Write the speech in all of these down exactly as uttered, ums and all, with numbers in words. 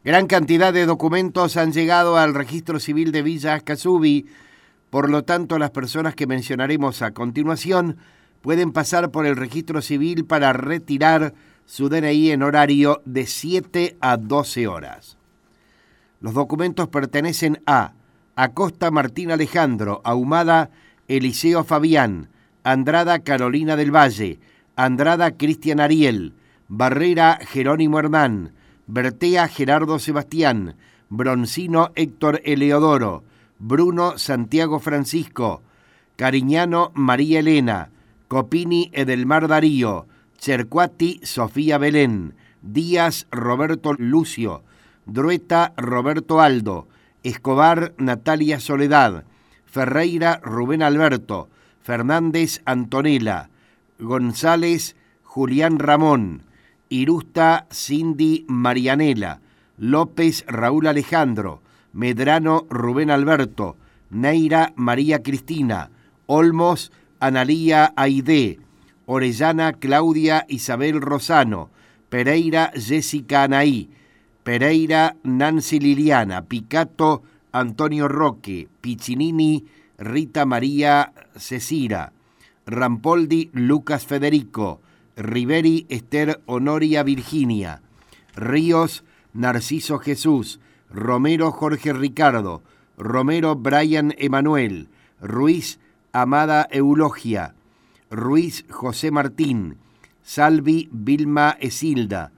Gran cantidad de documentos han llegado al registro civil de Villa Ascasubi, por lo tanto las personas que mencionaremos a continuación pueden pasar por el registro civil para retirar su D N I en horario de siete a doce horas. Los documentos pertenecen a Acosta Martín Alejandro, Ahumada Eliseo Fabián, Andrada Carolina del Valle, Andrada Cristian Ariel, Barrera Jerónimo Hernán, Bertea Gerardo Sebastián, Broncino Héctor Eleodoro, Bruno Santiago Francisco, Cariñano María Elena, Copini Edelmar Darío, Cercuati Sofía Belén, Díaz Roberto Lucio, Drueta Roberto Aldo, Escobar Natalia Soledad, Ferreira Rubén Alberto, Fernández Antonella, González Julián Ramón, Irusta Cindy Marianela, López Raúl Alejandro, Medrano Rubén Alberto, Neira María Cristina, Olmos Analía Aide, Orellana Claudia Isabel Rosano, Pereira Jessica Anaí, Pereira Nancy Liliana, Picato Antonio Roque, Piccinini Rita María Cecira, Rampoldi Lucas Federico, Riveri Esther Honoria Virginia, Ríos Narciso Jesús, Romero Jorge Ricardo, Romero Brian Emanuel, Ruiz Amada Eulogia, Ruiz José Martín, Salvi Vilma Esilda,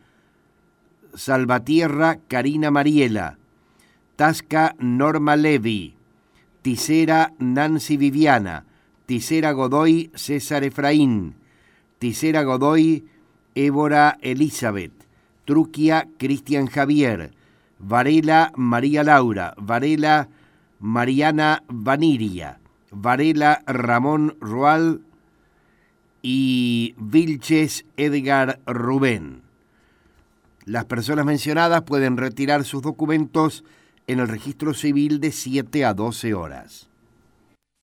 Salvatierra Karina Mariela, Tasca Norma Levi, Tisera Nancy Viviana, Tisera Godoy César Efraín, Tisera Godoy Évora Elizabeth, Truquia Cristian Javier, Varela María Laura, Varela Mariana Vaniria, Varela Ramón Rual y Vilches Edgar Rubén. Las personas mencionadas pueden retirar sus documentos en el registro civil de siete a doce horas.